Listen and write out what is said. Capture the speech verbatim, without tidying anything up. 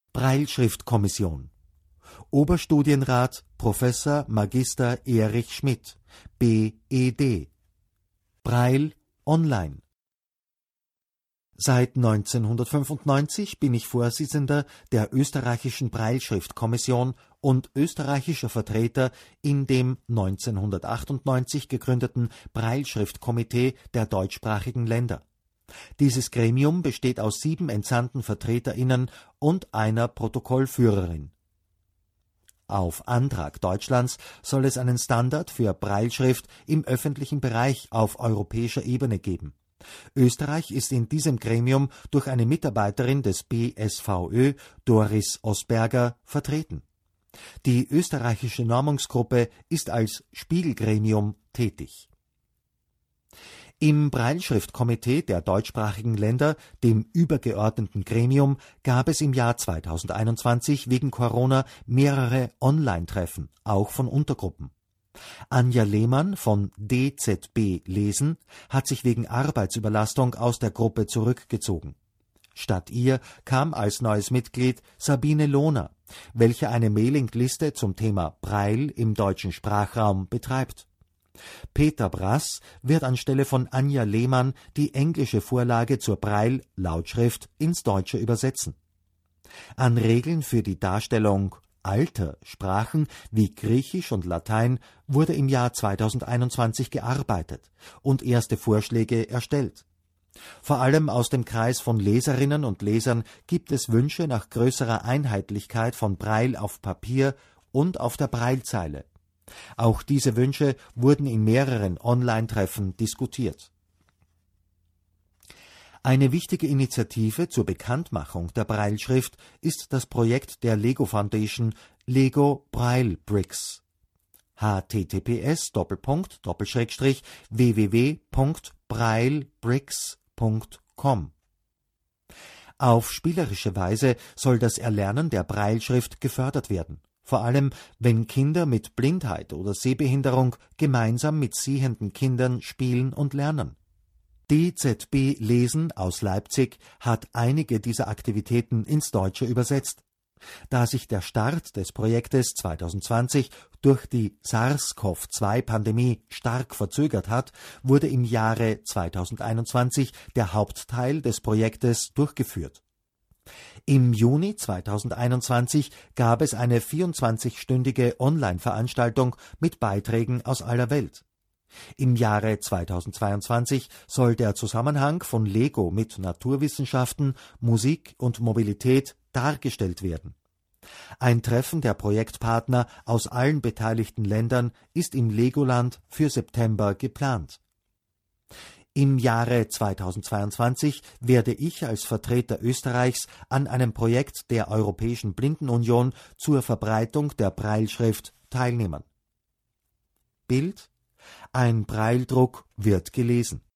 Brailleschriftkommission. Oberstudienrat Professor Magister Erich Schmidt, B E D. Braille online. Seit neunzehnhundertfünfundneunzig bin ich Vorsitzender der österreichischen Brailleschriftkommission und österreichischer Vertreter in dem neunzehnhundertachtundneunzig gegründeten Brailleschriftkomitee der deutschsprachigen Länder. Dieses Gremium besteht aus sieben entsandten VertreterInnen und einer Protokollführerin. Auf Antrag Deutschlands soll es einen Standard für Brailleschrift im öffentlichen Bereich auf europäischer Ebene geben. Österreich ist in diesem Gremium durch eine Mitarbeiterin des B S V Ö, Doris Osberger, vertreten. Die österreichische Normungsgruppe ist als Spiegelgremium tätig. Im Brailleschriftkomitee der deutschsprachigen Länder, dem übergeordneten Gremium, gab es im Jahr zweitausendeinundzwanzig wegen Corona mehrere Online-Treffen, auch von Untergruppen. Anja Lehmann von D Z B Lesen hat sich wegen Arbeitsüberlastung aus der Gruppe zurückgezogen. Statt ihr kam als neues Mitglied Sabine Lohner, welche eine Mailingliste zum Thema Braille im deutschen Sprachraum betreibt. Peter Brass wird anstelle von Anja Lehmann die englische Vorlage zur Braille-Lautschrift ins Deutsche übersetzen. An Regeln für die Darstellung alter Sprachen wie Griechisch und Latein wurde im Jahr zweitausendeinundzwanzig gearbeitet und erste Vorschläge erstellt. Vor allem aus dem Kreis von Leserinnen und Lesern gibt es Wünsche nach größerer Einheitlichkeit von Braille auf Papier und auf der Braillezeile. Auch diese Wünsche wurden in mehreren Online-Treffen diskutiert. Eine wichtige Initiative zur Bekanntmachung der Brailleschrift ist das Projekt der Lego Foundation Lego Braille Bricks. h t t p s Doppelpunkt Doppelschrägstrich w w w Punkt braillebricks Punkt com. Auf spielerische Weise soll das Erlernen der Brailleschrift gefördert werden, vor allem wenn Kinder mit Blindheit oder Sehbehinderung gemeinsam mit sehenden Kindern spielen und lernen. D Z B Lesen aus Leipzig hat einige dieser Aktivitäten ins Deutsche übersetzt. Da sich der Start des Projektes zweitausendzwanzig durch die SARS-CoV zwei Pandemie stark verzögert hat, wurde im Jahre zweitausendeinundzwanzig der Hauptteil des Projektes durchgeführt. Im Juni zweitausendeinundzwanzig gab es eine vierundzwanzigstündige Online-Veranstaltung mit Beiträgen aus aller Welt. Im Jahre zweitausendzweiundzwanzig soll der Zusammenhang von Lego mit Naturwissenschaften, Musik und Mobilität dargestellt werden. Ein Treffen der Projektpartner aus allen beteiligten Ländern ist im Legoland für September geplant. Im Jahre zweitausendzweiundzwanzig werde ich als Vertreter Österreichs an einem Projekt der Europäischen Blindenunion zur Verbreitung der Brailleschrift teilnehmen. Bild: Ein Brailledruck wird gelesen.